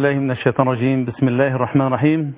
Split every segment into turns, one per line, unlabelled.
بالله من الشيطان الرجيم. بسم الله الرحمن الرحيم.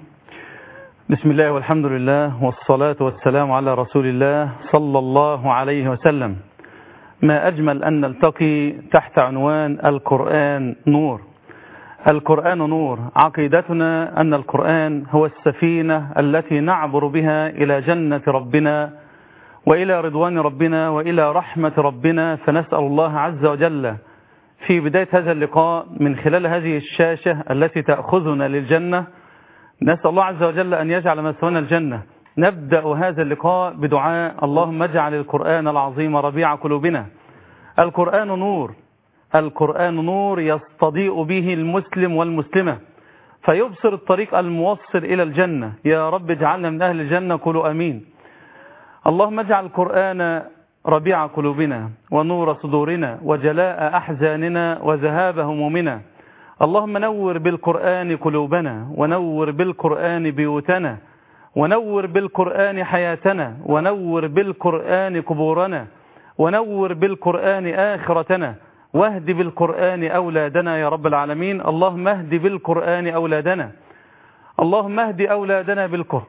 بسم الله والحمد لله والصلاة والسلام على رسول الله صلى الله عليه وسلم. ما أجمل أن نلتقي تحت عنوان القرآن نور. القرآن نور. عقيدتنا أن القرآن هو السفينة التي نعبر بها إلى جنة ربنا وإلى رضوان ربنا وإلى رحمة ربنا. فنسأل الله عز وجل في بداية هذا اللقاء من خلال هذه الشاشة التي تأخذنا للجنة، نسأل الله عز وجل أن يجعل مسوانا الجنة. نبدأ هذا اللقاء بدعاء: اللهم اجعل القرآن العظيم ربيع قلوبنا. القرآن نور. القرآن نور يستضيء به المسلم والمسلمة فيبصر الطريق الموصل إلى الجنة. يا رب اجعلنا من أهل الجنة، قولوا أمين. اللهم اجعل القرآن ربيع قلوبنا ونور صدورنا وجلاء أحزاننا وذهاب همومنا. اللهم نور بالقرآن قلوبنا ونور بالقرآن بيوتنا ونور بالقرآن حياتنا ونور بالقرآن قبورنا ونور بالقرآن آخرتنا واهد بالقرآن أولادنا يا رب العالمين. اللهم اهد بالقرآن أولادنا. اللهم اهد أولادنا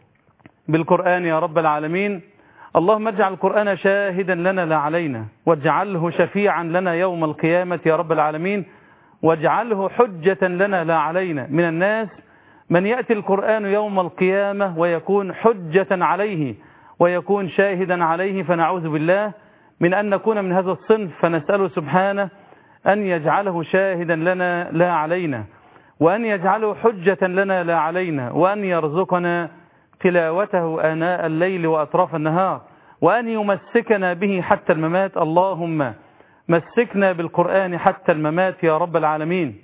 بالقرآن يا رب العالمين. اللهم اجعل القرآن شاهدا لنا لا علينا واجعله شفيعا لنا يوم القيامة يا رب العالمين واجعله حجة لنا لا علينا. من الناس من يأتي القرآن يوم القيامة ويكون حجة عليه ويكون شاهدا عليه، فنعوذ بالله من أن نكون من هذا الصنف. فنسأله سبحانه أن يجعله شاهدا لنا لا علينا وأن يجعله حجة لنا لا علينا وأن يرزقنا تلاوته آناء الليل وأطراف النهار وأن يمسكنا به حتى الممات. اللهم مسكنا بالقرآن حتى الممات يا رب العالمين.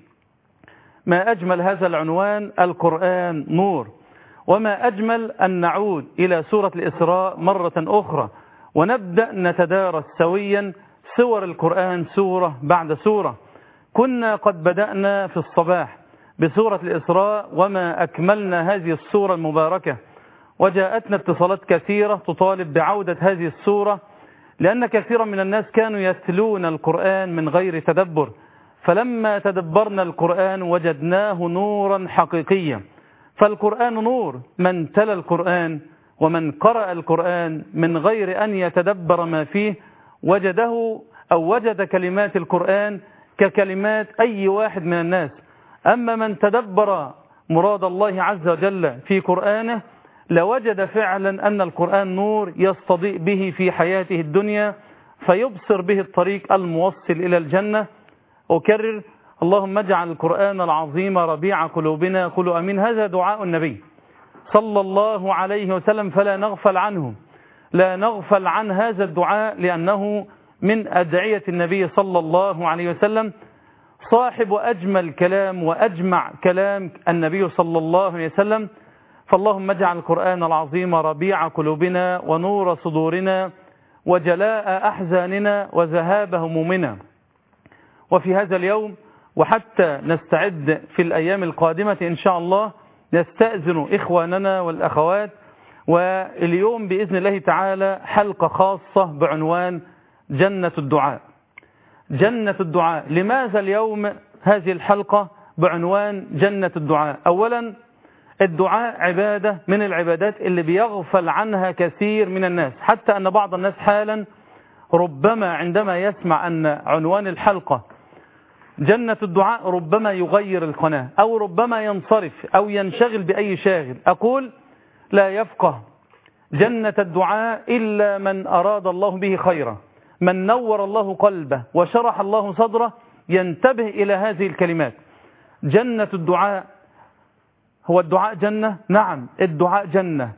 ما أجمل هذا العنوان: القرآن نور. وما أجمل أن نعود إلى سورة الإسراء مرة أخرى ونبدأ نتدارس سويا سور القرآن سورة بعد سورة. كنا قد بدأنا في الصباح بسورة الإسراء وما أكملنا هذه السورة المباركة، وجاءتنا اتصالات كثيرة تطالب بعودة هذه السورة لأن كثيرا من الناس كانوا يتلون القرآن من غير تدبر، فلما تدبرنا القرآن وجدناه نورا حقيقيا. فالقرآن نور. من تلا القرآن ومن قرأ القرآن من غير أن يتدبر ما فيه وجده أو وجد كلمات القرآن ككلمات أي واحد من الناس. أما من تدبر مراد الله عز وجل في قرآنه لوجد فعلا أن القرآن نور يستضيء به في حياته الدنيا فيبصر به الطريق الموصل إلى الجنة. أكرر: اللهم اجعل القرآن العظيم ربيع قلوبنا، قولوا أمين. هذا دعاء النبي صلى الله عليه وسلم فلا نغفل عنه، لا نغفل عن هذا الدعاء لأنه من أدعية النبي صلى الله عليه وسلم، صاحب أجمل كلام وأجمع كلام النبي صلى الله عليه وسلم. فاللهم اجعل القرآن العظيم ربيع قلوبنا ونور صدورنا وجلاء أحزاننا وذهاب همومنا. وفي هذا اليوم وحتى نستعد في الأيام القادمة إن شاء الله نستأذن إخواننا والأخوات، واليوم بإذن الله تعالى حلقة خاصة بعنوان جنة الدعاء. جنة الدعاء. لماذا اليوم هذه الحلقة بعنوان جنة الدعاء؟ أولا، الدعاء عبادة من العبادات اللي بيغفل عنها كثير من الناس، حتى أن بعض الناس حالا ربما عندما يسمع أن عنوان الحلقة جنة الدعاء ربما يغير القناة أو ربما ينصرف أو ينشغل بأي شاغل. أقول: لا يفقه جنة الدعاء إلا من أراد الله به خيرا، من نور الله قلبه وشرح الله صدره ينتبه إلى هذه الكلمات. جنة الدعاء. هو الدعاء جنة؟ نعم، الدعاء جنة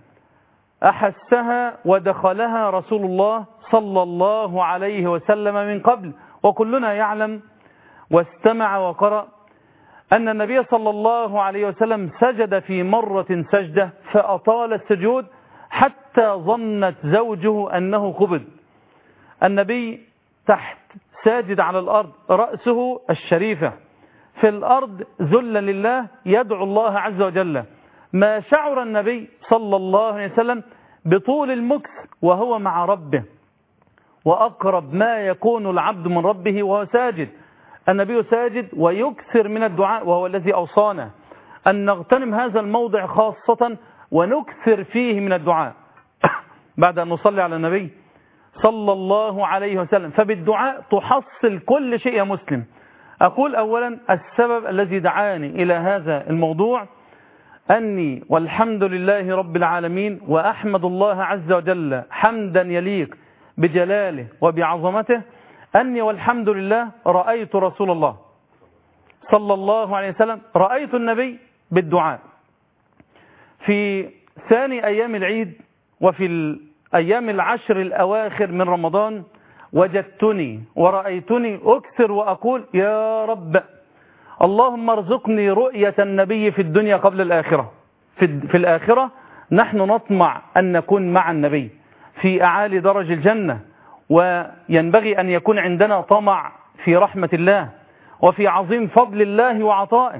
أحسها ودخلها رسول الله صلى الله عليه وسلم من قبل، وكلنا يعلم واستمع وقرأ أن النبي صلى الله عليه وسلم سجد في مرة سجدة فأطال السجود حتى ظنت زوجه أنه قبض. النبي تحت ساجد على الأرض، رأسه الشريفة في الأرض ذلا لله يدعو الله عز وجل. ما شعر النبي صلى الله عليه وسلم بطول المكث وهو مع ربه، وأقرب ما يكون العبد من ربه وهو ساجد. النبي ساجد ويكثر من الدعاء، وهو الذي أوصانا أن نغتنم هذا الموضع خاصة ونكثر فيه من الدعاء بعد أن نصلي على النبي صلى الله عليه وسلم. فبالدعاء تحصل كل شيء يا مسلم. أقول أولا السبب الذي دعاني إلى هذا الموضوع أني والحمد لله رب العالمين وأحمد الله عز وجل حمدا يليق بجلاله وبعظمته أني والحمد لله رأيت رسول الله صلى الله عليه وسلم، رأيت النبي بالدعاء في ثاني أيام العيد وفي الأيام العشر الأواخر من رمضان. وجدتني ورأيتني أكثر وأقول يا رب اللهم ارزقني رؤية النبي في الدنيا قبل الآخرة. في الآخرة نحن نطمع أن نكون مع النبي في أعالي درج الجنة، وينبغي أن يكون عندنا طمع في رحمة الله وفي عظيم فضل الله وعطائه،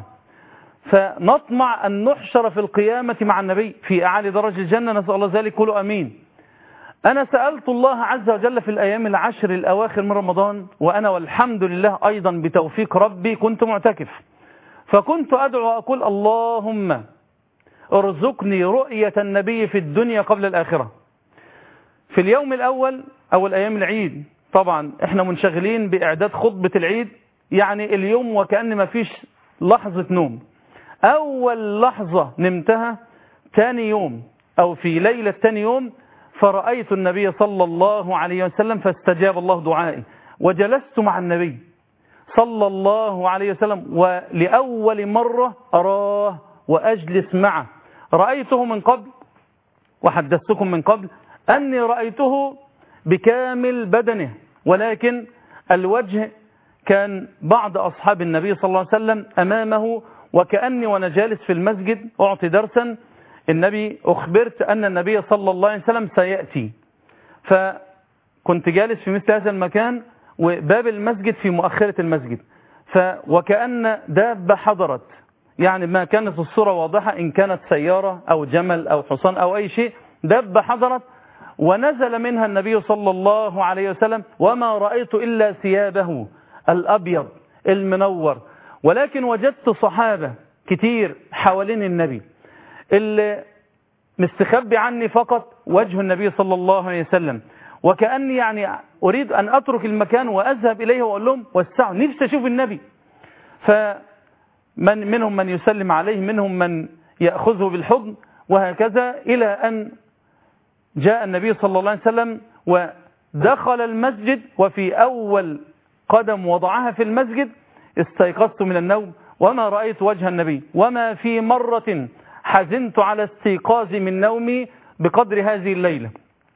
فنطمع أن نحشر في القيامة مع النبي في أعالي درج الجنة. نسأل الله ذلك، قولوا أمين. أنا سألت الله عز وجل في الأيام العشر الأواخر من رمضان، وأنا والحمد لله أيضا بتوفيق ربي كنت معتكف، فكنت أدعو وأقول اللهم ارزقني رؤية النبي في الدنيا قبل الآخرة. في اليوم الأول أول أيام العيد طبعا إحنا منشغلين بإعداد خطبة العيد، يعني اليوم وكأن ما فيش لحظة نوم. أول لحظة نمتها تاني يوم أو في ليلة تاني يوم، فرأيت النبي صلى الله عليه وسلم فاستجاب الله دعائي، وجلست مع النبي صلى الله عليه وسلم، ولأول مرة أراه وأجلس معه. رأيته من قبل وحدثتكم من قبل أني رأيته بكامل بدنه، ولكن الوجه كان بعض أصحاب النبي صلى الله عليه وسلم أمامه، وكأني وأنا جالس في المسجد أعطي درسا النبي أخبرت أن النبي صلى الله عليه وسلم سيأتي، فكنت جالس في مثل هذا المكان وباب المسجد في مؤخرة المسجد، وكأن دابة حضرت، يعني ما كانت الصورة واضحة، إن كانت سيارة أو جمل أو حصان أو أي شيء، دابة حضرت ونزل منها النبي صلى الله عليه وسلم، وما رأيت إلا ثيابه الأبيض المنور، ولكن وجدت صحابة كتير حوالين النبي. اللي مستخبي عني فقط وجه النبي صلى الله عليه وسلم، وكأني يعني أريد أن أترك المكان وأذهب إليه وأقول لهم وسعوا، نفسي أشوف النبي. منهم من يسلم عليه، منهم من يأخذه بالحضن، وهكذا إلى أن جاء النبي صلى الله عليه وسلم ودخل المسجد. وفي أول قدم وضعها في المسجد استيقظت من النوم وما رأيت وجه النبي، وما في مرة حزنت على استيقاظي من نومي بقدر هذه الليلة.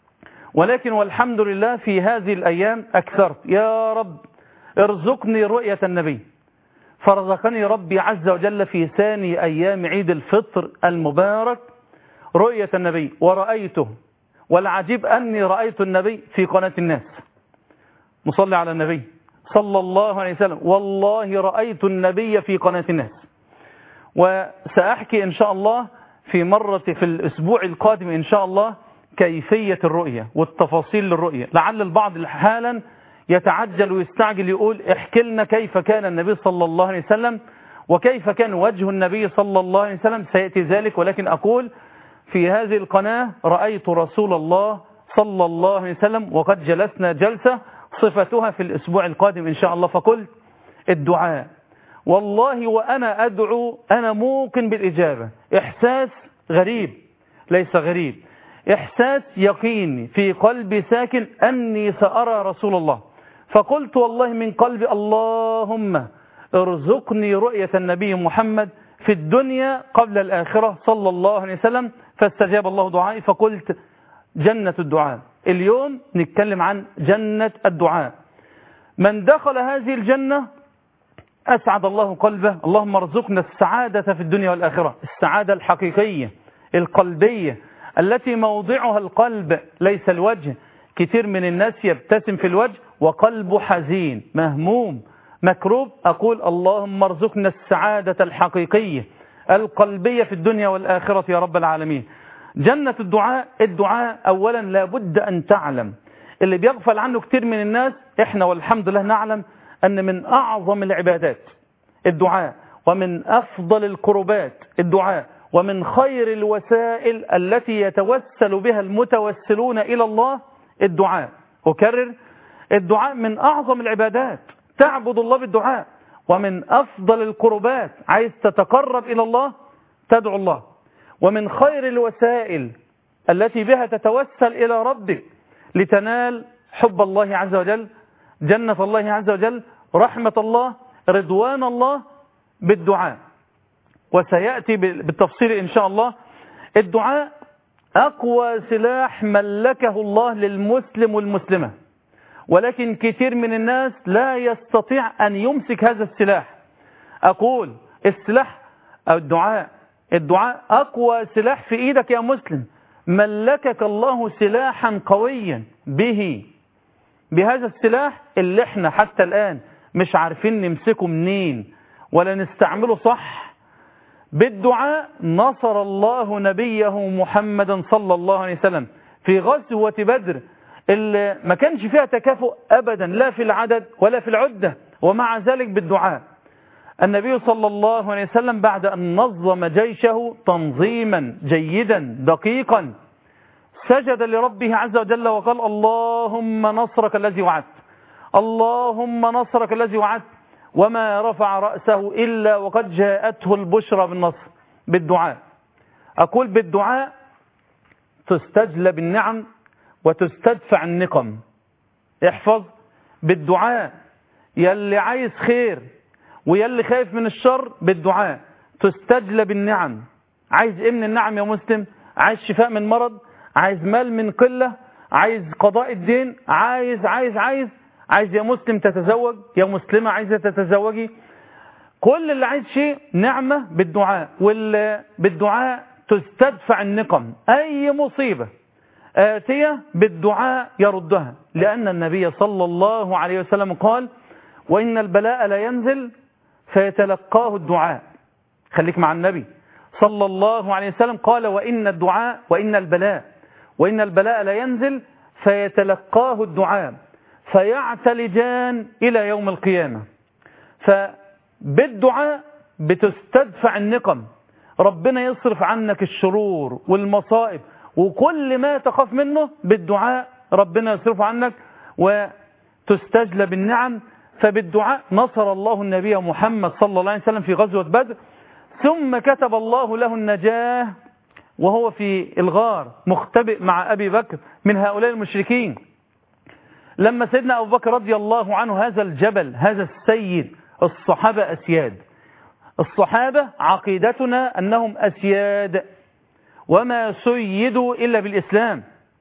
ولكن والحمد لله في هذه الأيام أكثرت يا رب ارزقني رؤية النبي، فرزقني ربي عز وجل في ثاني أيام عيد الفطر المبارك رؤية النبي، ورأيته. والعجيب أني رأيت النبي في قناة الناس، مصلي على النبي صلى الله عليه وسلم، والله رأيت النبي في قناة الناس. وسأحكي إن شاء الله في الأسبوع القادم إن شاء الله كيفية الرؤية والتفاصيل للرؤية. لعل البعض حالا يتعجل ويستعجل يقول احكي لنا كيف كان النبي صلى الله عليه وسلم وكيف كان وجه النبي صلى الله عليه وسلم، سيأتي ذلك. ولكن أقول في هذه القناة رأيت رسول الله صلى الله عليه وسلم، وقد جلسنا جلسة صفتها في الأسبوع القادم إن شاء الله. فقلت الدعاء والله وأنا أدعو أنا موقن بالإجابة، إحساس غريب ليس غريب، إحساس يقيني في قلبي ساكن أني سأرى رسول الله. فقلت والله من قلبي اللهم ارزقني رؤية النبي محمد في الدنيا قبل الآخرة صلى الله عليه وسلم، فاستجاب الله دعائي. فقلت جنة الدعاء. اليوم نتكلم عن جنة الدعاء. من دخل هذه الجنة أسعد الله قلبه. اللهم ارزقنا السعادة في الدنيا والآخرة، السعادة الحقيقية القلبية التي موضعها القلب ليس الوجه. كثير من الناس يبتسم في الوجه وقلبه حزين مهموم مكروب. أقول اللهم ارزقنا السعادة الحقيقية القلبية في الدنيا والآخرة يا رب العالمين. جنة الدعاء. الدعاء أولا لابد أن تعلم، اللي بيغفل عنه كثير من الناس، إحنا والحمد لله نعلم أن من أعظم العبادات الدعاء، ومن أفضل القربات الدعاء، ومن خير الوسائل التي يتوسل بها المتوسلون إلى الله الدعاء. أكرر، الدعاء من أعظم العبادات، تعبد الله بالدعاء. ومن أفضل القربات، عايز تتقرب إلى الله تدعو الله. ومن خير الوسائل التي بها تتوسل إلى ربك لتنال حب الله عز وجل، جنة الله عز وجل، رحمة الله، رضوان الله، بالدعاء. وسيأتي بالتفصيل إن شاء الله. الدعاء أقوى سلاح ملكه الله للمسلم والمسلمة، ولكن كثير من الناس لا يستطيع أن يمسك هذا السلاح. أقول السلاح أو الدعاء أقوى سلاح في إيدك يا مسلم، ملكك الله سلاحا قويا بهذا السلاح اللي احنا حتى الآن مش عارفين نمسكه منين ولا نستعمله صح. بالدعاء نصر الله نبيه محمدا صلى الله عليه وسلم في غزوة بدر اللي ما كانش فيها تكافؤ أبدا، لا في العدد ولا في العدة، ومع ذلك بالدعاء النبي صلى الله عليه وسلم بعد أن نظم جيشه تنظيما جيدا دقيقا سجد لربه عز وجل وقال اللهم نصرك الذي وعدت، اللهم نصرك الذي وعدت، وما رفع رأسه إلا وقد جاءته البشرى بالنصر. بالدعاء، أقول بالدعاء تستجلب النعم وتستدفع النقم. احفظ، بالدعاء يلي عايز خير ويلي خايف من الشر بالدعاء تستجلب النعم. عايز ايه من النعم يا مسلم؟ عايز شفاء من مرض، عايز مال من قلة، عايز قضاء الدين، عايز يا مسلم تتزوج، يا مسلمة عايزة تتزوجي، كل اللي عايز شيء نعمة بالدعاء. بالدعاء تستدفع النقم، أي مصيبة آتية بالدعاء يردها، لأن النبي صلى الله عليه وسلم قال وإن البلاء لا ينزل فيتلقاه الدعاء. خليك مع النبي صلى الله عليه وسلم، قال وإن البلاء لا ينزل فيتلقاه الدعاء فيعتلجان إلى يوم القيامة. فبالدعاء بتستدفع النقم، ربنا يصرف عنك الشرور والمصائب وكل ما تخاف منه بالدعاء ربنا يصرف عنك وتستجلب النعم. فبالدعاء نصر الله النبي محمد صلى الله عليه وسلم في غزوة بدر، ثم كتب الله له النجاة وهو في الغار مختبئ مع أبي بكر من هؤلاء المشركين. لما سيدنا أبو بكر رضي الله عنه هذا الجبل، هذا السيد، الصحابة أسياد، الصحابة عقيدتنا أنهم أسياد وما سيدوا إلا بالإسلام،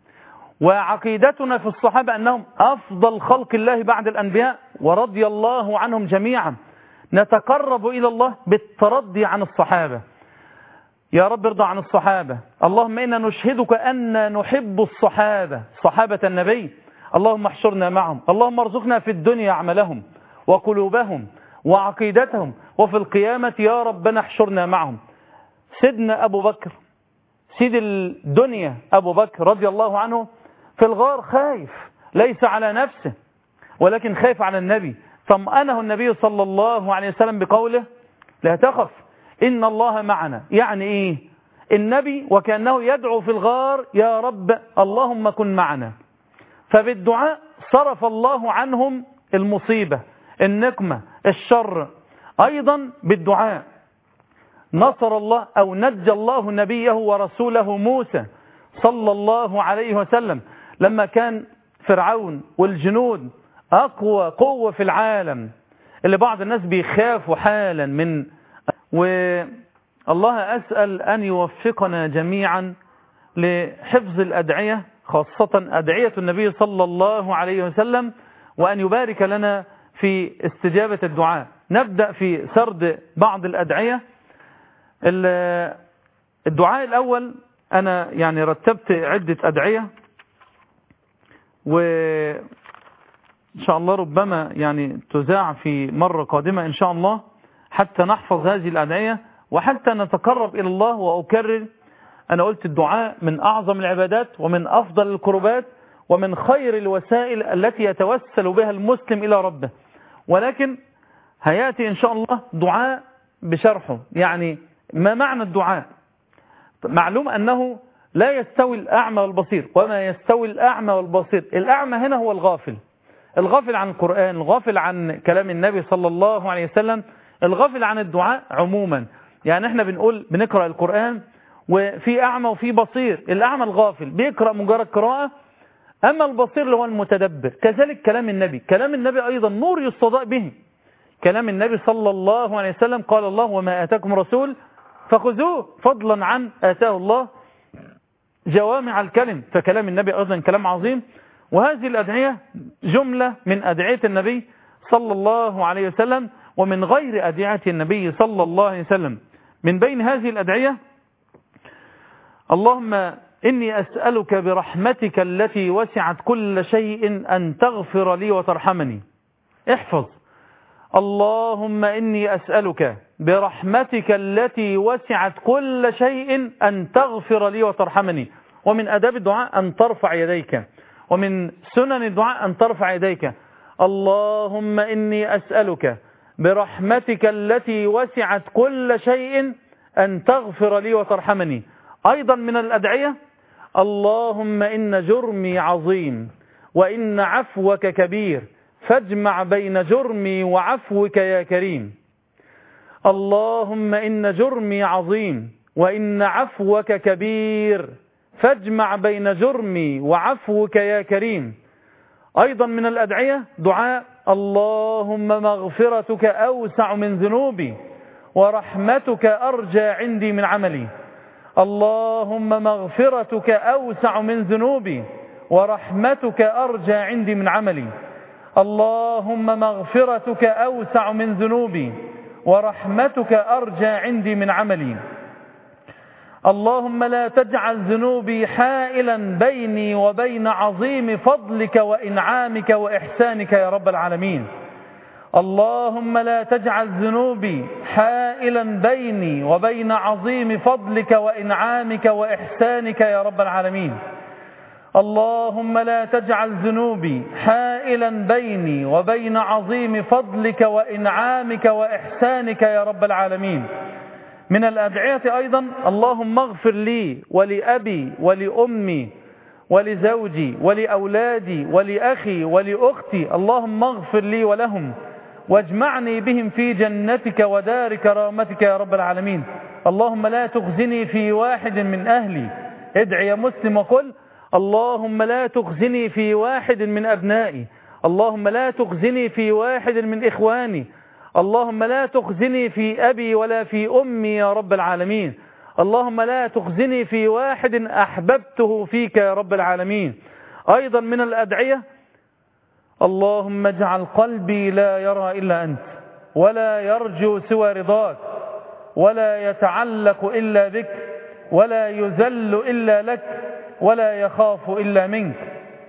وعقيدتنا في الصحابة أنهم أفضل خلق الله بعد الأنبياء ورضي الله عنهم جميعا. نتقرب إلى الله بالترضي عن الصحابة. يا رب ارضى عن الصحابة، اللهم إنا نشهدك أن نحب الصحابة، صحابة النبي، اللهم احشرنا معهم، اللهم ارزقنا في الدنيا عملهم وقلوبهم وعقيدتهم، وفي القيامة يا ربنا احشرنا معهم. سيدنا أبو بكر سيد الدنيا أبو بكر رضي الله عنه في الغار خايف، ليس على نفسه ولكن خايف على النبي، طمأنه النبي صلى الله عليه وسلم بقوله لا تخف إن الله معنا. يعني إيه؟ النبي وكأنه يدعو في الغار يا رب اللهم كن معنا. فبالدعاء صرف الله عنهم المصيبة، النقمة، الشر. أيضا بالدعاء نصر الله أو نجى الله نبيه ورسوله موسى صلى الله عليه وسلم لما كان فرعون والجنود أقوى قوة في العالم اللي بعض الناس بيخافوا حالا من. والله أسأل أن يوفقنا جميعا لحفظ الأدعية، خاصة أدعية النبي صلى الله عليه وسلم، وأن يبارك لنا في استجابة الدعاء. نبدأ في سرد بعض الأدعية. الدعاء الأول أنا يعني رتبت عدة أدعية، وإن شاء الله ربما يعني تذاع في مرة قادمة إن شاء الله حتى نحفظ هذه الأدعية وحتى نتقرب إلى الله. وأكرر، أنا قلت الدعاء من أعظم العبادات ومن أفضل القربات ومن خير الوسائل التي يتوسل بها المسلم إلى ربه، ولكن هيأتي إن شاء الله دعاء بشرحه. يعني ما معنى الدعاء؟ معلوم أنه لا يستوي الأعمى والبصير، وما يستوي الأعمى والبصير. الأعمى هنا هو الغافل عن القرآن، الغافل عن كلام النبي صلى الله عليه وسلم، الغافل عن الدعاء عموما. يعني احنا بنقرأ القرآن وفي أعمى وفي بصير. الأعمى الغافل بيقرأ مجرد قراءة، أما البصير اللي هو المتدبر. كذلك كلام النبي أيضا نور يستضاء به. كلام النبي صلى الله عليه وسلم قال الله وما آتاكم رسول فخذوه، فضلا عن آتاه الله جوامع الكلم. فكلام النبي أيضا كلام عظيم. وهذه الأدعية جملة من أدعية النبي صلى الله عليه وسلم ومن غير أدعية النبي صلى الله عليه وسلم. من بين هذه الأدعية: اللهم إني أسألك برحمتك التي وسعت كل شيء أن تغفر لي وترحمني. احفظ: اللهم إني أسألك برحمتك التي وسعت كل شيء أن تغفر لي وترحمني. ومن أداب الدعاء أن ترفع يديك، ومن سنن الدعاء أن ترفع يديك. اللهم إني أسألك برحمتك التي وسعت كل شيء أن تغفر لي وترحمني. أيضا من الأدعية: اللهم إن جرمي عظيم وإن عفوك كبير فاجمع بين جرمي وعفوك يا كريم. اللهم إن جرمي عظيم وإن عفوك كبير فاجمع بين جرمي وعفوك يا كريم. أيضا من الأدعية دعاء: اللهم مغفرتك أوسع من ذنوبي ورحمتك أرجى عندي من عملي. اللهم مغفرتك أوسع من ذنوبي ورحمتك أرجى عندي من عملي. اللهم مغفرتك أوسع من ذنوبي ورحمتك أرجى عندي من عملي. اللهم لا تجعل ذنوبي حائلا بيني وبين عظيم فضلك وإنعامك وإحسانك يا رب العالمين. اللهم لا تجعل ذنوبي حائلا بيني وبين عظيم فضلك وإنعامك وإحسانك يا رب العالمين. اللهم لا تجعل ذنوبي حائلا بيني وبين عظيم فضلك وإنعامك وإحسانك يا رب العالمين. من الأدعية أيضا: اللهم اغفر لي ولأبي ولأمي ولزوجي ولأولادي ولأخي ولأختي. اللهم اغفر لي ولهم واجمعني بهم في جنتك ودار كرامتك يا رب العالمين. اللهم لا تخزني في واحد من أهلي. ادعي يا مسلم وقل: اللهم لا تخزني في واحد من أبنائي. اللهم لا تخزني في واحد من إخواني. اللهم لا تخزني في أبي ولا في أمي يا رب العالمين. اللهم لا تخزني في واحد أحببته فيك يا رب العالمين. أيضا من الأدعية: اللهم اجعل قلبي لا يرى إلا أنت ولا يرجو سوى رضاك ولا يتعلق إلا بك ولا يذل إلا لك ولا يخاف إلا منك.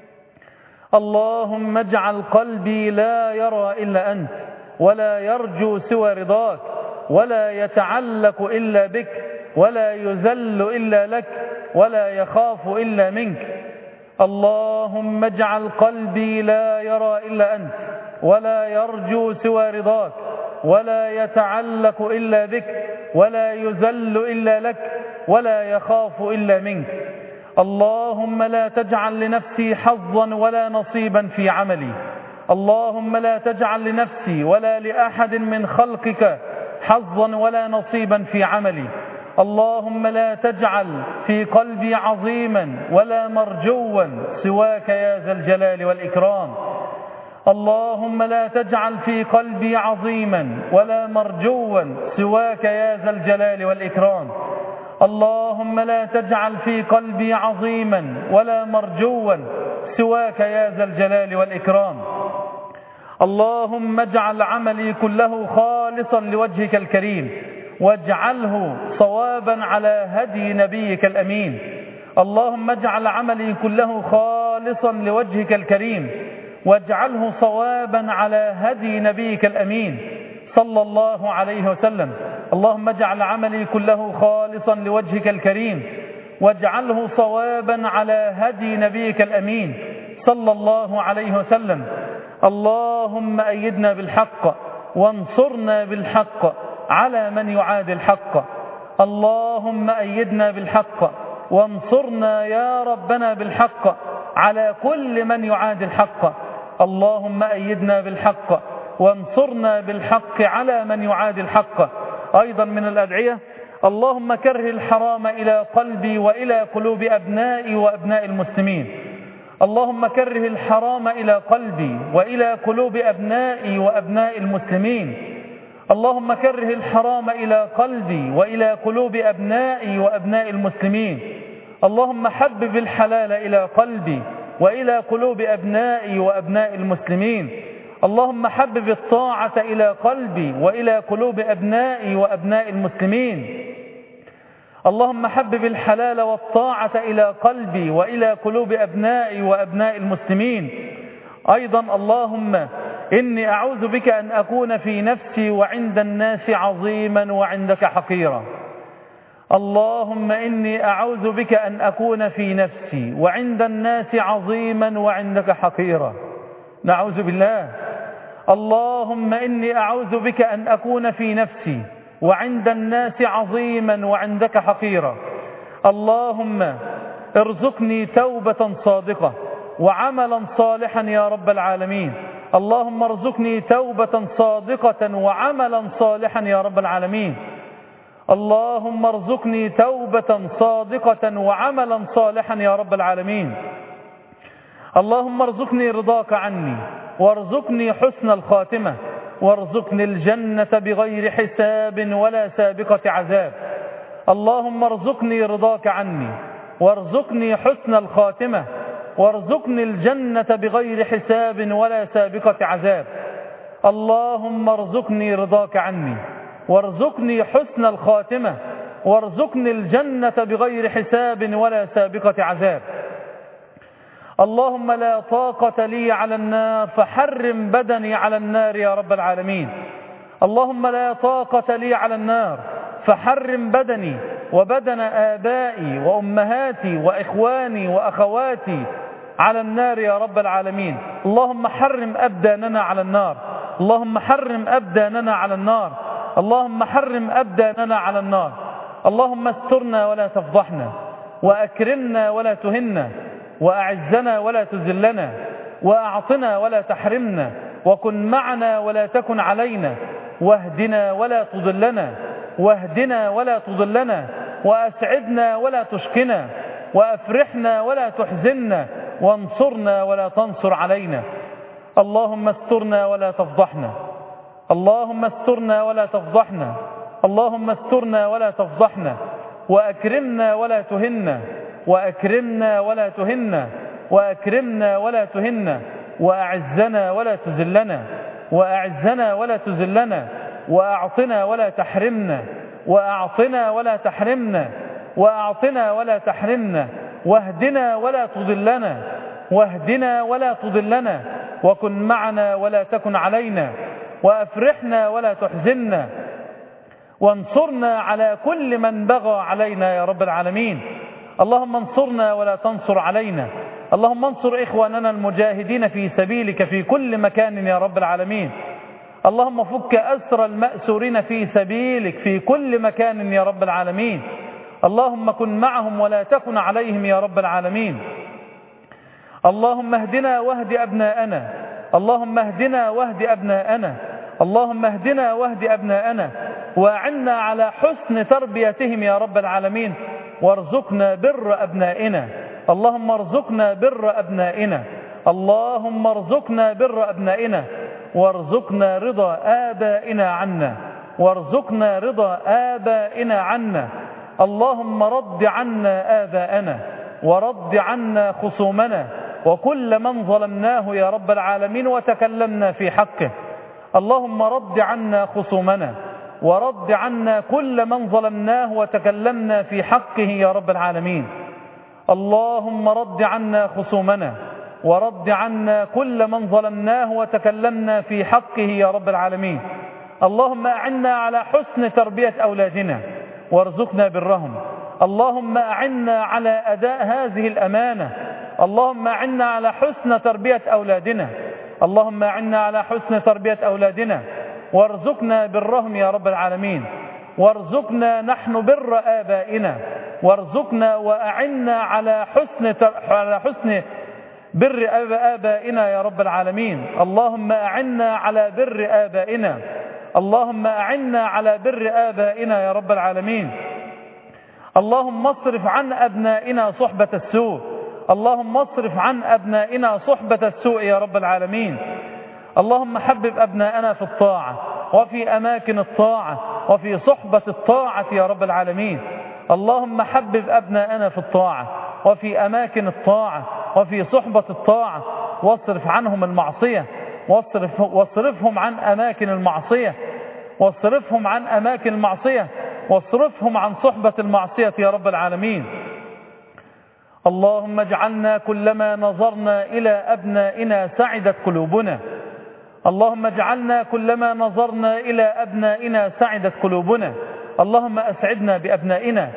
اللهم اجعل قلبي لا يرى إلا أنت ولا يرجو سوى رضاك ولا يتعلق إلا بك ولا يذل إلا لك ولا يخاف إلا منك. اللهم اجعل قلبي لا يرى إلا أنت ولا يرجو سوى رضاك ولا يتعلق إلا بك ولا يذل إلا لك ولا يخاف إلا منك. اللهم لا تجعل لنفسي حظا ولا نصيبا في عملي. اللهم لا تجعل لنفسي ولا لأحد من خلقك حظا ولا نصيبا في عملي. اللهم لا تجعل في قلبي عظيما ولا مرجوا سواك يا ذا الجلال والإكرام. اللهم لا تجعل في قلبي عظيما ولا مرجوا سواك يا ذا الجلال والإكرام. اللهم لا تجعل في قلبي عظيما ولا مرجوا سواك يا ذا الجلال والإكرام. اللهم اجعل عملي كله خالصا لوجهك الكريم واجعله صوابا على هدي نبيك الأمين. اللهم اجعل عملي كله خالصا لوجهك الكريم واجعله صوابا على هدي نبيك الأمين صلى الله عليه وسلم. اللهم اجعل عملي كله خالصا لوجهك الكريم واجعله صوابا على هدي نبيك الأمين صلى الله عليه وسلم. اللهم أيدنا بالحق وانصرنا بالحق على من يعادي الحق. اللهم أيدنا بالحق وانصرنا يا ربنا بالحق على كل من يعادي الحق. اللهم أيدنا بالحق وانصرنا بالحق على من يعادي الحق. أيضا من الأدعية: اللهم كره الحرام إلى قلبي وإلى قلوب أبنائي وأبناء المسلمين. اللهم كره الحرام إلى قلبي وإلى قلوب أبنائي وأبناء المسلمين. اللهم كره الحرام إلى قلبي وإلى قلوب أبنائي وأبناء المسلمين. اللهم حبب الحلال إلى قلبي وإلى قلوب أبنائي وأبناء المسلمين. اللهم حبب الطاعة إلى قلبي وإلى قلوب أبنائي وأبناء المسلمين. اللهم حبب الحلال والطاعة إلى قلبي وإلى قلوب أبنائي وأبناء المسلمين. أيضا اللهم إني أعوذ بك أن أكون في نفسي وعند الناس عظيما وعندك حقيرا. اللهم إني أعوذ بك أن أكون في نفسي وعند الناس عظيما وعندك حقيرا. نعوذ بالله. اللهم إني أعوذ بك أن أكون في نفسي وعند الناس عظيما وعندك حقيرا. اللهم ارزقني توبة صادقة وعملا صالحا يا رب العالمين. اللهم ارزقني توبة صادقة وعملا صالحا يا رب العالمين. اللهم ارزقني توبة صادقة وعملا صالحا يا رب العالمين. اللهم ارزقني رضاك عني وارزقني حسن الخاتمة وارزقني الجنة بغير حساب ولا سابقة عذاب. اللهم ارزقني رضاك عني وارزقني حسن الخاتمة وارزقني الجنة بغير حساب ولا سابقة عذاب. اللهم ارزقني رضاك عني وارزقني حسن الخاتمة وارزقني الجنة بغير حساب ولا سابقة عذاب. اللهم لا طاقة لي على النار فحرم بدني على النار يا رب العالمين. اللهم لا طاقة لي على النار فحرم بدني وبدن آبائي وأمهاتي وإخواني وأخواتي على النار يا رب العالمين. اللهم حرم أبداننا على النار. اللهم حرم أبداننا على النار. اللهم حرم أبداننا على النار. اللهم استرنا ولا تفضحنا وأكرمنا ولا تهنا وأعزنا ولا تذلنا وأعطنا ولا تحرمنا وكن معنا ولا تكن علينا واهدنا ولا تضلنا واهدنا ولا تضلنا وأسعدنا ولا تشقنا وأفرحنا ولا تحزننا وانصرنا ولا تنصر علينا. اللهم استرنا ولا تفضحنا. اللهم استرنا ولا تفضحنا. اللهم استرنا ولا تفضحنا وأكرمنا ولا تهنا وأكرمنا ولا تهنا وأكرمنا ولا تهنا وأعزنا ولا تذلنا وأعزنا ولا تذلنا وأعطنا ولا تحرمنا وأعطنا ولا تحرمنا وأعطنا ولا تحرمنا واهدنا ولا تضلنا واهدنا ولا تضلنا وكن معنا ولا تكن علينا وأفرحنا ولا تحزننا وانصرنا على كل من بغى علينا يا رب العالمين. اللهم انصرنا ولا تنصر علينا. اللهم انصر إخواننا المجاهدين في سبيلك في كل مكان يا رب العالمين. اللهم فك أسر المأسورين في سبيلك في كل مكان يا رب العالمين. اللهم كن معهم ولا تكن عليهم يا رب العالمين. اللهم اهدنا واهد أبناءنا. اللهم اهدنا واهد أبناءنا. اللهم اهدنا واهد أبناءنا وأعنا على حسن تربيتهم يا رب العالمين وارزقنا بر أبنائنا. اللهم ارزقنا بر أبنائنا. اللهم ارزقنا بر أبنائنا وارزقنا رضا آبائنا عنا وارزقنا رضا آبائنا عنا. اللهم رد عنا آباءنا ورد عنا خصومنا وكل من ظلمناه يا رب العالمين وتكلمنا في حقه. اللهم رد عنا خصومنا ورد عنا كل من ظلمناه وتكلمنا في حقه يا رب العالمين. اللهم رد عنا خصومنا ورد عنا كل من ظلمناه وتكلمنا في حقه يا رب العالمين. اللهم أعنا على حسن تربية أولادنا وارزقنا برهم. اللهم أعنا على أداء هذه الأمانة. اللهم أعنا على حسن تربية أولادنا. اللهم أعنا على حسن تربية أولادنا وارزقنا برهم يا رب العالمين، وارزقنا نحن بر آبائنا، وارزقنا وأعنا على حسن بر آبائنا يا رب العالمين. اللهم أعنا على بر آبائنا، اللهم أعنا على بر آبائنا يا رب العالمين. اللهم اصرف عن أبنائنا صحبة السوء، اللهم اصرف عن أبنائنا صحبة السوء يا رب العالمين. اللهم حبب أبنائنا في الطاعة وفي أماكن الطاعة وفي صحبة الطاعة يا رب العالمين. اللهم حبب أبنائنا في الطاعة وفي أماكن الطاعة وفي صحبة الطاعة، واصرف عنهم المعصية، واصرفهم عن أماكن المعصية، واصرفهم عن أماكن المعصية، واصرفهم عن صحبة المعصية يا رب العالمين. اللهم اجعلنا كلما نظرنا إلى أبنائنا سعدت قلوبنا، اللهم اجعلنا كلما نظرنا إلى أبنائنا سعدت قلوبنا. اللهم أسعدنا بأبنائنا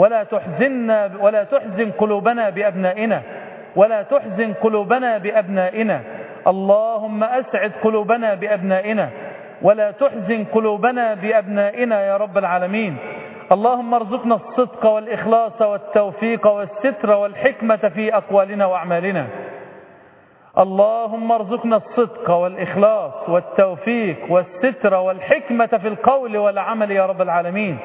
ولا تحزن قلوبنا بأبنائنا، ولا تحزن قلوبنا بأبنائنا. اللهم أسعد قلوبنا بأبنائنا ولا تحزن قلوبنا بأبنائنا يا رب العالمين. اللهم ارزقنا الصدق والإخلاص والتوفيق والستر والحكمة في أقوالنا وأعمالنا. اللهم ارزقنا الصدق والإخلاص والتوفيق والستر والحكمة في القول والعمل يا رب العالمين.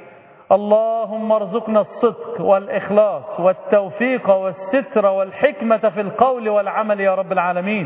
اللهم ارزقنا الصدق والإخلاص والتوفيق والستر والحكمة في القول والعمل يا رب العالمين.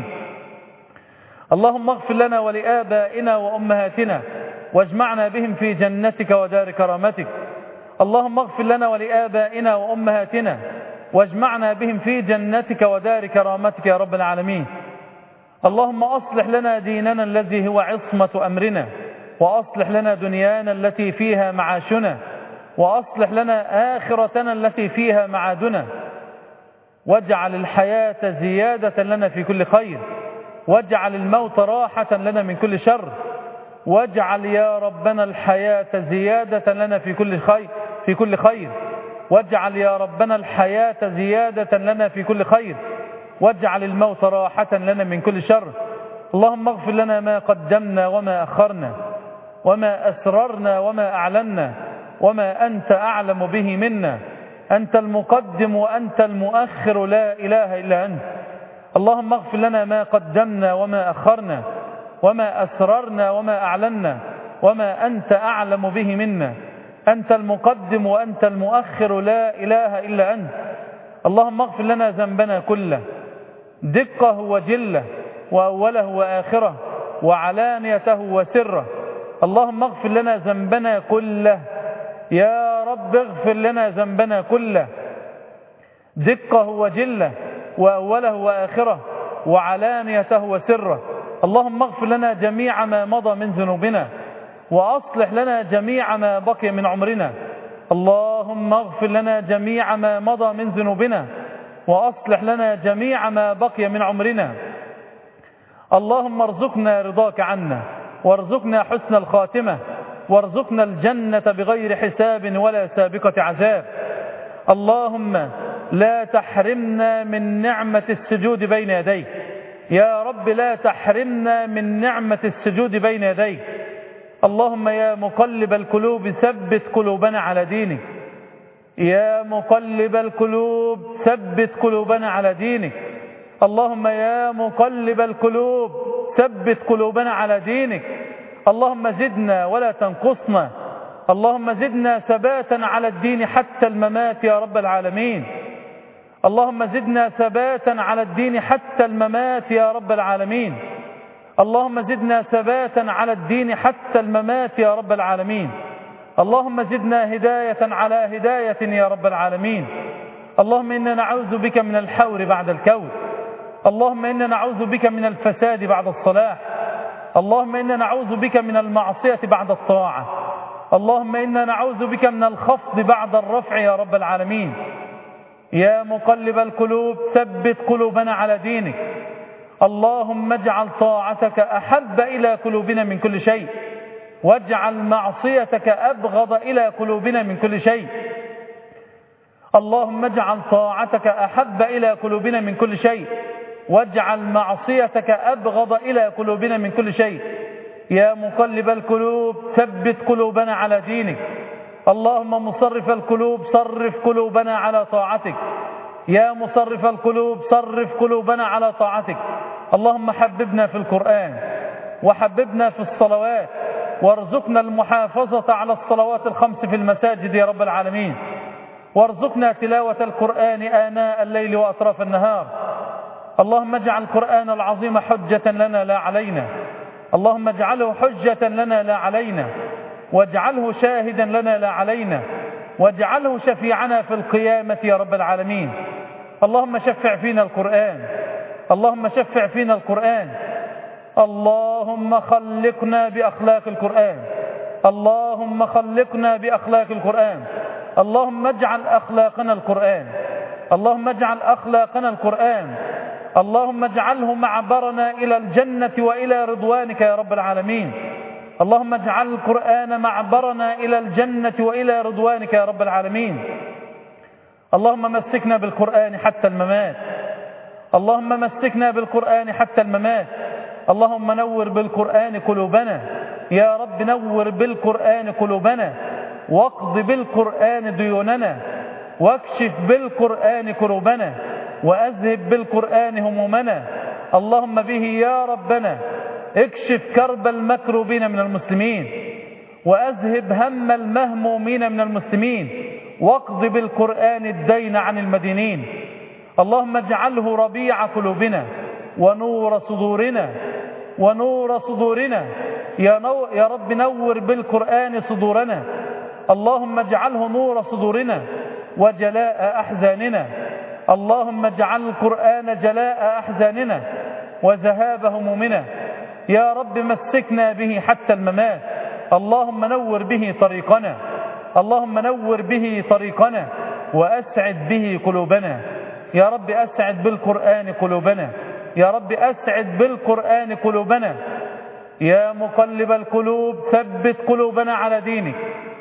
اللهم اغفر لنا ولآبائنا وأمهاتنا واجمعنا بهم في جنتك ودار كرامتك. اللهم اغفر لنا ولآبائنا وأمهاتنا واجمعنا بهم في جنتك ودار كرامتك يا رب العالمين. اللهم أصلح لنا ديننا الذي هو عصمة أمرنا، وأصلح لنا دنيانا التي فيها معاشنا، وأصلح لنا آخرتنا التي فيها معادنا. واجعل الحياة زيادة لنا في كل خير، واجعل الموت راحة لنا من كل شر، واجعل يا ربنا الحياة زيادة لنا في كل خير، واجعل يا ربنا الحياة زيادة لنا في كل خير، واجعل الموت راحة لنا من كل شر. اللهم اغفر لنا ما قدمنا وما أخرنا، وما أسررنا وما أعلنا، وما أنت أعلم به منا. أنت المقدم وأنت المؤخر، لا إله إلا أنت. اللهم اغفر لنا ما قدمنا وما أخرنا، وما أسررنا وما أعلنا، وما أنت أعلم به منا. أنت المقدم وأنت المؤخر، لا إله إلا أنت. اللهم اغفر لنا ذنبنا كله، دقه وجله، وأوله وآخره، وعلانيته وسره. اللهم اغفر لنا ذنبنا كله، يا رب اغفر لنا ذنبنا كله، دقه وجله، وأوله وآخره، وعلانيته وسره. اللهم اغفر لنا جميع ما مضى من ذنوبنا، وأصلح لنا جميع ما بقي من عمرنا. اللهم اغفر لنا جميع ما مضى من ذنوبنا، وأصلح لنا جميع ما بقي من عمرنا. اللهم ارزقنا رضاك عنا، وارزقنا حسن الخاتمة، وارزقنا الجنة بغير حساب ولا سابقة عذاب. اللهم لا تحرمنا من نعمة السجود بين يديك، يا رب لا تحرمنا من نعمة السجود بين يديك. اللهم يا مقلب القلوب ثبت قلوبنا على دينك، يا مقلب القلوب ثبت قلوبنا على دينك. اللهم يا مقلب القلوب ثبت قلوبنا على دينك. اللهم زدنا ولا تنقصنا، اللهم زدنا ثباتا على الدين حتى الممات يا رب العالمين. اللهم زدنا ثباتا على الدين حتى الممات يا رب العالمين. اللهم زدنا ثباتا على الدين حتى الممات يا رب العالمين. اللهم زدنا هداية على هداية يا رب العالمين. اللهم إنا نعوذ بك من الحور بعد الكور، اللهم إنا نعوذ بك من الفساد بعد الصلاح، اللهم إنا نعوذ بك من المعصية بعد الطاعة، اللهم إنا نعوذ بك من الخفض بعد الرفع يا رب العالمين. يا مقلب القلوب ثبت قلوبنا على دينك. اللهم اجعل طاعتك أحب إلى قلوبنا من كل شيء، واجعل معصيتك أبغض إلى قلوبنا من كل شيء. اللهم اجعل طاعتك أحب إلى قلوبنا من كل شيء، واجعل معصيتك أبغض إلى قلوبنا من كل شيء. يا مقلب القلوب ثبت قلوبنا على دينك. اللهم مصرف القلوب صرف قلوبنا على طاعتك. يا مصرف القلوب صرف قلوبنا على طاعتك. اللهم حببنا في القرآن وحببنا في الصلوات، وارزقنا المحافظة على الصلوات الخمس في المساجد يا رب العالمين، وارزقنا تلاوة القرآن آناء الليل وأطراف النهار. اللهم اجعل القرآن العظيم حجة لنا لا علينا، اللهم اجعله حجة لنا لا علينا، واجعله شاهدا لنا لا علينا، واجعله شفيعنا في القيامة يا رب العالمين. اللهم شفع فينا القرآن، اللهم شفع فينا القرآن. اللهم خلقنا بأخلاق القرآن، اللهم خلقنا بأخلاق القرآن. اللهم اجعل أخلاقنا القرآن، اللهم اجعل أخلاقنا القرآن. اللهم اجعله معبرنا إلى الجنة وإلى رضوانك يا رب العالمين. اللهم اجعل القرآن معبرنا إلى الجنة وإلى رضوانك يا رب العالمين. اللهم مسكنا بالقرآن حتى الممات، اللهم مسكنا بالقرآن حتى الممات. اللهم نور بالقرآن قلوبنا يا رب، نور بالقرآن قلوبنا، واقض بالقرآن ديوننا، واكشف بالقرآن كروبنا، وأذهب بالقرآن همومنا. اللهم به يا ربنا اكشف كرب المكروبين من المسلمين، وأذهب هم المهمومين من المسلمين، واقض بالقرآن الدين عن المدينين. اللهم اجعله ربيع قلوبنا ونور صدورنا، ونور صدورنا يا رب نور بالقرآن صدورنا. اللهم اجعله نور صدورنا وجلاء أحزاننا. اللهم اجعل القرآن جلاء أحزاننا وذهاب همومنا يا رب. مسكنا به حتى الممات. اللهم نور به طريقنا، اللهم نور به طريقنا، وأسعد به قلوبنا يا رب. أسعد بالقرآن قلوبنا يا رب، أسعد بالقرآن قلوبنا. يا مقلب القلوب ثبت قلوبنا على دينك،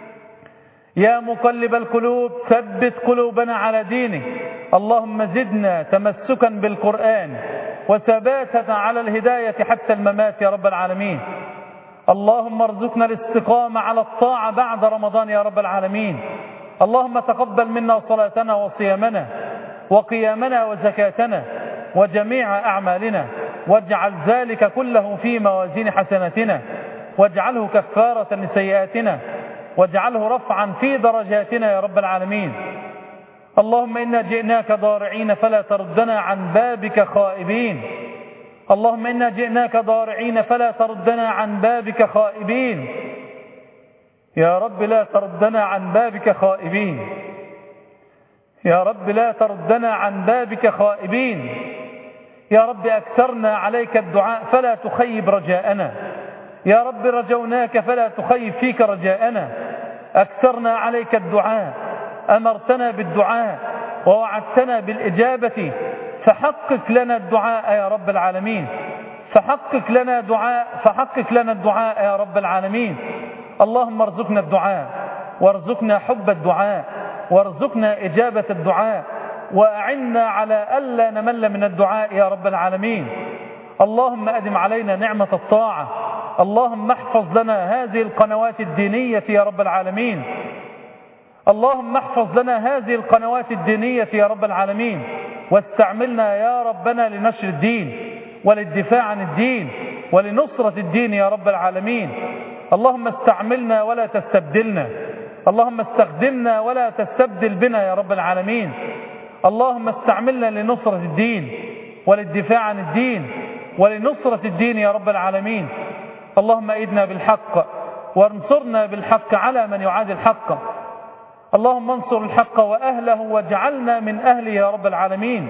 يا مقلب القلوب ثبت قلوبنا على دينك. اللهم زدنا تمسكا بالقرآن وثباتا على الهداية حتى الممات يا رب العالمين. اللهم ارزقنا الاستقامة على الطاعة بعد رمضان يا رب العالمين. اللهم تقبل منا صلاتنا وصيامنا وقيامنا وزكاتنا وجميع أعمالنا، واجعل ذلك كله في موازين حسناتنا، واجعله كفارة لسيئاتنا، واجعله رفعا في درجاتنا يا رب العالمين. اللهم إنا جئناك ضارعين فلا تردنا عن بابك خائبين. اللهم إنا جئناك ضارعين فلا تردنا عن بابك خائبين يا رب. لا تردنا عن بابك خائبين يا رب، لا تردنا عن بابك خائبين يا رب. أكثرنا عليك الدعاء فلا تخيب رجاءنا يا رب، رجوناك فلا تخيب فيك رجاءنا. أكثرنا عليك الدعاء، أمرتنا بالدعاء ووعدتنا بالإجابة، فحقق لنا الدعاء يا رب العالمين. فحقق لنا دعاء، فحقق لنا الدعاء يا رب العالمين. اللهم ارزقنا الدعاء، وارزقنا حب الدعاء، وارزقنا إجابة الدعاء، وأعنا على ألا نمل من الدعاء يا رب العالمين. اللهم أدم علينا نعمة الطاعة. اللهم احفظ لنا هذه القنوات الدينية يا رب العالمين. اللهم احفظ لنا هذه القنوات الدينية يا رب العالمين، واستعملنا يا ربنا لنشر الدين وللدفاع عن الدين ولنصرة الدين يا رب العالمين. اللهم استعملنا ولا تستبدلنا، اللهم استخدمنا ولا تستبدل بنا يا رب العالمين. اللهم استعملنا لنصرة الدين وللدفاع عن الدين ولنصرة الدين يا رب العالمين. اللهم أيدنا بالحق وانصرنا بالحق على من يعادي الحق. اللهم انصر الحق وأهله واجعلنا من أهله يا رب العالمين،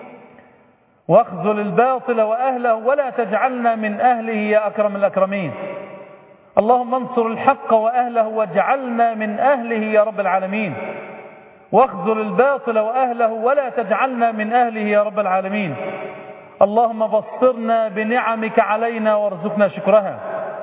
واخذل الباطل وأهله ولا تجعلنا من أهله يا أكرم الأكرمين. اللهم انصر الحق وأهله واجعلنا من أهله يا رب العالمين، واخذل الباطل وأهله ولا تجعلنا من أهله يا رب العالمين. اللهم بصرنا بنعمك علينا وارزقنا شكرها.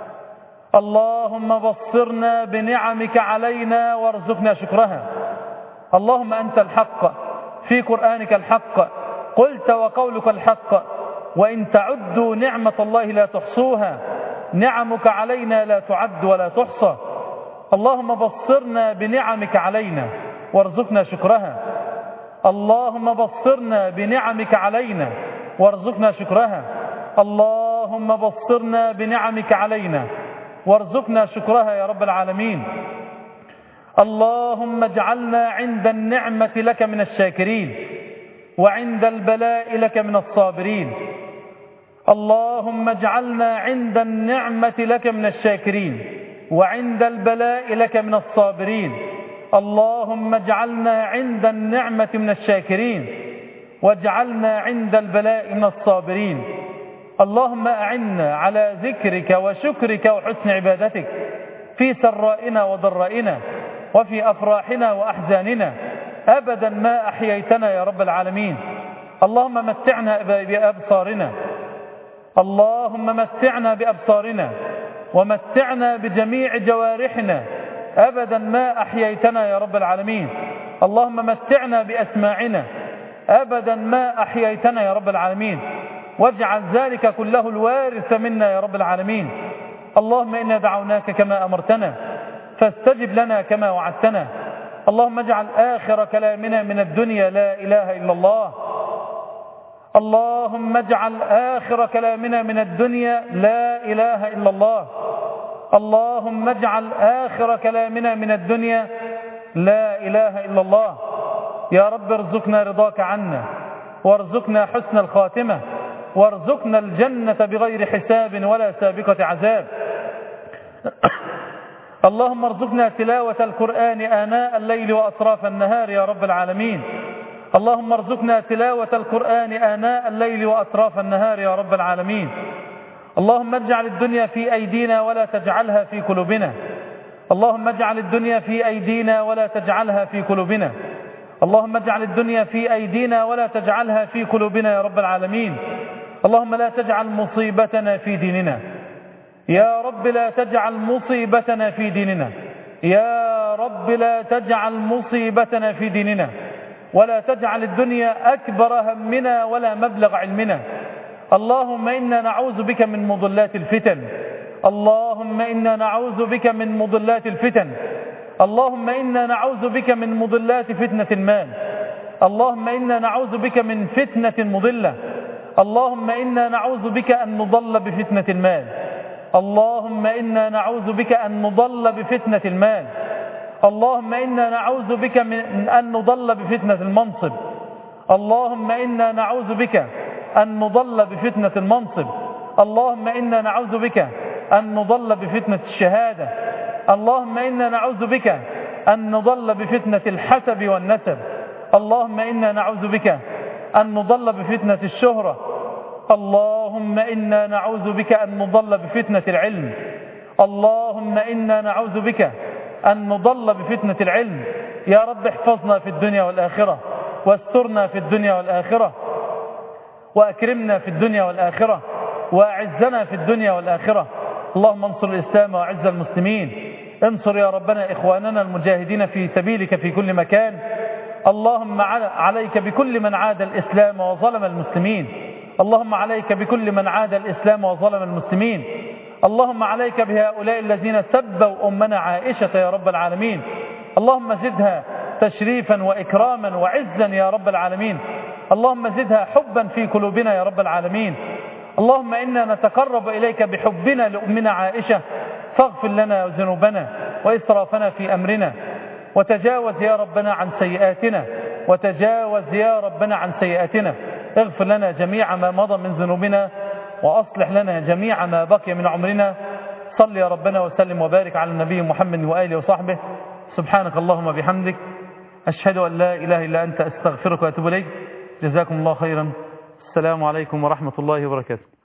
اللهم بصرنا بنعمك علينا وارزقنا شكرها. اللهم أنت الحق، في قرآنك الحق، قلت وقولك الحق، وإن تعدوا نعمة الله لا تحصوها. نعمك علينا لا تعد ولا تحصى. اللهم بصرنا بنعمك علينا وارزقنا شكرها. اللهم بصرنا بنعمك علينا وارزقنا شكرها. اللهم بصرنا بنعمك علينا وارزقنا شكرها يا رب العالمين. اللهم اجعلنا عند النعمة لك من الشاكرين وعند البلاء لك من الصابرين. اللهم اجعلنا عند النعمة لك من الشاكرين وعند البلاء لك من الصابرين. اللهم اجعلنا عند النعمة من الشاكرين واجعلنا عند البلاء من الصابرين. اللهم أعنا على ذكرك وشكرك وحسن عبادتك في سرائنا وضرائنا وفي أفراحنا وأحزاننا أبدا ما أحييتنا يا رب العالمين. اللهم متعنا بأبصارنا، اللهم متعنا بأبصارنا ومتعنا بجميع جوارحنا أبدا ما أحييتنا يا رب العالمين. اللهم متعنا بأسماعنا أبدا ما أحييتنا يا رب العالمين، واجعل ذلك كله الوارث منا يا رب العالمين. اللهم إنا دعوناك كما أمرتنا فاستجب لنا كما وعدتنا. اللهم اجعل آخر كلامنا من الدنيا لا إله إلا الله. اللهم اجعل آخر كلامنا من الدنيا لا إله إلا الله. اللهم اجعل آخر كلامنا من الدنيا لا إله إلا الله. يا رب ارزقنا رضاك عنا وارزقنا حسن الخاتمة وارزقنا الجنة بغير حساب ولا سابقة عذاب. اللهم ارزقنا تلاوة القرآن آناء الليل وأطراف النهار يا رب العالمين. اللهم ارزقنا تلاوة القرآن آناء الليل وأطراف النهار يا رب العالمين. اللهم اجعل الدنيا في أيدينا ولا تجعلها في قلوبنا. اللهم اجعل الدنيا في أيدينا ولا تجعلها في قلوبنا. اللهم اجعل الدنيا في أيدينا ولا تجعلها في قلوبنا يا رب العالمين. اللهم لا تجعل مصيبتنا في ديننا يا رب، لا تجعل مصيبتنا في ديننا يا رب، لا تجعل مصيبتنا في ديننا ولا تجعل الدنيا أكبر همنا ولا مبلغ علمنا. اللهم إنا نعوذ بك من مضلات الفتن. اللهم إنا نعوذ بك من مضلات الفتن. اللهم إنا نعوذ بك من مضلات فتنة المال. اللهم إنا نعوذ بك من فتنة مضلة. اللهم إنا نعوذ بك أن نضل بفتنة المال. اللهم إنا نعوذ بك أن نضل بفتنة المال. اللهم إنا نعوذ بك من أن نضل بفتنة المنصب. اللهم إنا نعوذ بك أن نضل بفتنة المنصب. اللهم إنا نعوذ بك أن نضل بفتنة الشهادة. اللهم إنا نعوذ بك أن نضل بفتنة الحسب والنسب. اللهم إنا نعوذ بك أن نضل بفتنة الشهرة. اللهم إنا نعوذ بك أن نضل بفتنة العلم. اللهم إنا نعوذ بك أن نضل بفتنة العلم. يا رب احفظنا في الدنيا والآخرة واسترنا في الدنيا والآخرة وأكرمنا في الدنيا والآخرة وأعزنا في الدنيا والآخرة. اللهم انصر الإسلام وأعز المسلمين. انصر يا ربنا إخواننا المجاهدين في سبيلك في كل مكان. اللهم عليك بكل من عاد الإسلام وظلم المسلمين. اللهم عليك بكل من عاد الإسلام وظلم المسلمين. اللهم عليك بهؤلاء الذين سبوا أمنا عائشة يا رب العالمين. اللهم زدها تشريفا وإكراما وعزا يا رب العالمين. اللهم زدها حبا في قلوبنا يا رب العالمين. اللهم إنا نتقرب إليك بحبنا لأمنا عائشة، فاغفر لنا ذنوبنا وإسرافنا في أمرنا، وتجاوز يا ربنا عن سيئاتنا، وتجاوز يا ربنا عن سيئاتنا. اغفر لنا جميع ما مضى من ذنوبنا وأصلح لنا جميع ما بقي من عمرنا. صل يا ربنا وسلم وبارك على النبي محمد وآله وصحبه. سبحانك اللهم بحمدك، أشهد أن لا إله إلا أنت، أستغفرك وأتوب إليك. جزاكم الله خيرا. السلام عليكم ورحمة الله وبركاته.